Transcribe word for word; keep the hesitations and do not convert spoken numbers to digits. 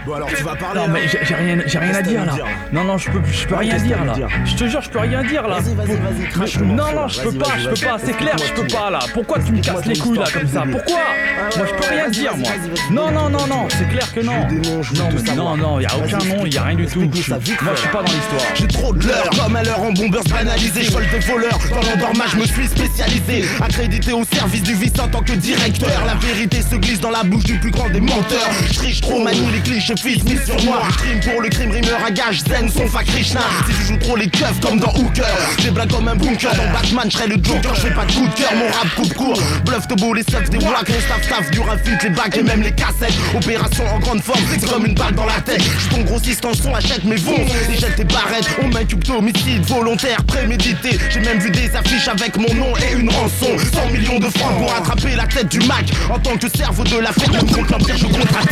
Bon alors tu vas parler. Non mais j'ai j'ai rien, j'ai rien à dire là. Non non, je peux, je peux rien dire là. Je te jure, je peux rien dire là. Vas-y, vas-y, vas-y, crache le Non morceau. non, je peux Vas-y, pas, vas-y, je peux vas-y. pas. C'est clair, je peux pas là. Pourquoi tu me casses les couilles là comme ça? Pourquoi? Moi je peux rien dire moi. Non non non non, c'est clair que non. Non mais non non, y a aucun nom, y a rien du tout. Moi je suis pas dans l'histoire. J'ai trop de l'heure, comme à l'heure en bombers banalisé. Je vole des voleurs, dans l'endormage je me suis spécialisé. Accrédité au service du vice en tant que directeur. La vérité se glisse dans la bouche du plus grand des menteurs. Je triche trop, manie les clichés, fils, mise sur moi. Crime pour le crime, rimeur à gage, zen, son fa Krishna. Si je joue trop les keufs comme dans Hooker, j'ai blague comme un bunker. Dans Batman, je serai le Joker, je fais pas de coup de cœur, mon rap coupe court. Bluff de beau, les stuffs des wack, mon staff staff, du rafute, les bacs et même les cassettes. Opération en grande forme, c'est comme une balle dans la tête. Je ton grossiste en son, achète mes vons et jette tes barrettes. On m'inculpe d'homicide volontaire, prémédité. J'ai même vu des affiches avec mon nom et une rançon. Cent millions de francs pour attraper la tête du Mac. En tant que cerveau de la fête, je compte l'empire, je contre